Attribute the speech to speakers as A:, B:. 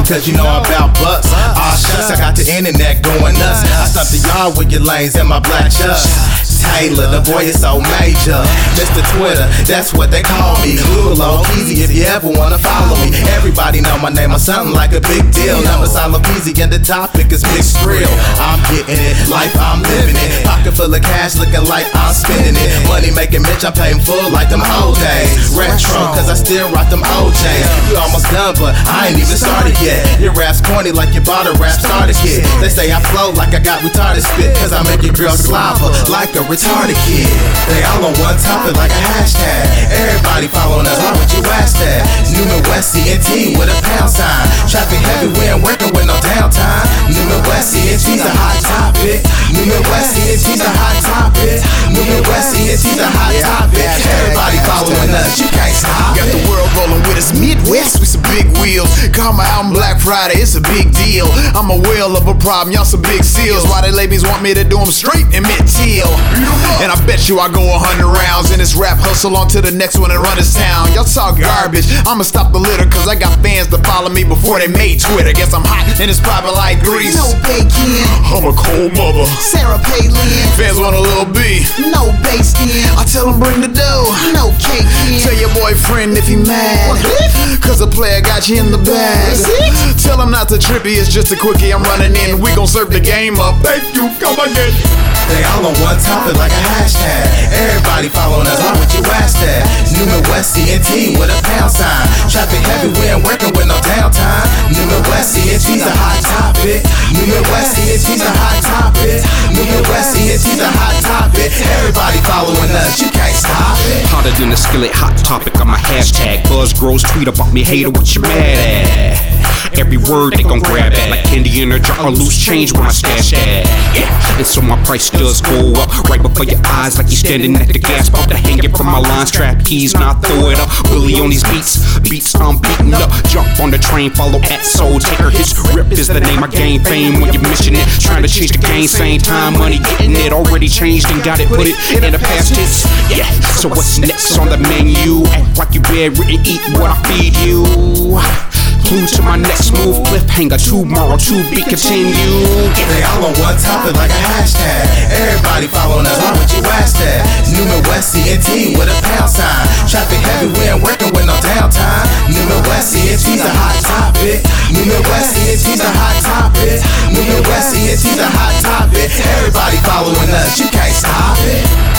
A: cause you know I'm about bucks. Aw shucks, I got the internet going nuts. I stumped the yard with your lanes and my black chucks. Taylor, the boy is so major. Mr. Twitter, that's what they call me. Low easy if you ever wanna follow me. Everybody know my name or something like a big deal. Numbers all easy and the topic is big thrill. I'm getting it, life I'm living it. Pocket full of cash looking like I'm spending it. Money making bitch, I'm paying full like them old days. Retro, cause I still rock them OJs. You almost done, but I ain't even started yet. Your rap's corny like you bought a rap starter kit. They say I flow like I got retarded spit, cause I make your girl slobber like a retarded kid. They all on one topic like a hashtag. Everybody following us, why would you ask that? New Midwest CNT with a pound sign. Traffic heavy, we ain't working with no downtime. New Midwest CNT's a hot topic. New Midwest CNT's a hot topic. New Midwest CNT's a hot topic. Everybody following us, you can't stop it.
B: Got the world rolling with us Midwest with some big wheels. Call my album Black Friday, it's a big deal. I'm a whale of a problem, y'all some big seals. Why they ladies want me to do them straight and mid-teal? And I bet you I go 100 rounds in this rap hustle on to the next one and run this town. Y'all talk garbage, I'ma stop the litter, cause I got fans to follow me before they made Twitter. Guess I'm hot and it's popping like grease.
C: No bacon,
B: I'm a cold mother.
C: Sarah Palin,
B: Fans want a little B.
C: no bass in,
B: I tell them bring the dough.
C: no cake in.
B: Tell your boyfriend if he mad, cause a player got you in the bag. Tell him not to trippy, it's just a quickie I'm running in. We gon' serve the game up. Thank you, come again.
A: They all on one topic like a hashtag. Everybody following us, why would you ask that? New Midwest CNT with a pound sign. Traffic heavy, we ain't working with no downtime. New Midwest CNT's a hot topic. New Midwest CNT's a hot topic. New Midwest CNT's a hot topic. Everybody following us, you can't stop it.
D: Hotter than a skillet, hot topic on my hashtag. Buzz grows, tweet about me, hater, what you mad at? Every word they gon' grab at, like candy in a jar or loose change when I stash that. Yeah, and so my price does go up right before your eyes, like you standing at the gas, about to hang it from my line strap. Keys, now I throw it up. Bully on these beats I'm beating up. Jump on the train, follow at Soul Taker. His rip is the name I gain fame when you're missing it. Trying to change the game, same time, money getting it. Already changed and got it, put it in the past tense. Yeah, so what's next on the menu? Act like you bedridden, eat what I feed you. Clue to my next move, cliffhanger tomorrow to be continued.
A: They all on one topic like a hashtag. Everybody following us, why would you ask that? New Midwest CNT with a pound sign. Traffic heavy, we ain't working with no downtime. New Midwest CNT's a hot topic. New Midwest CNT's a hot topic. New Midwest CNT's a hot topic. Everybody following us, you can't stop it.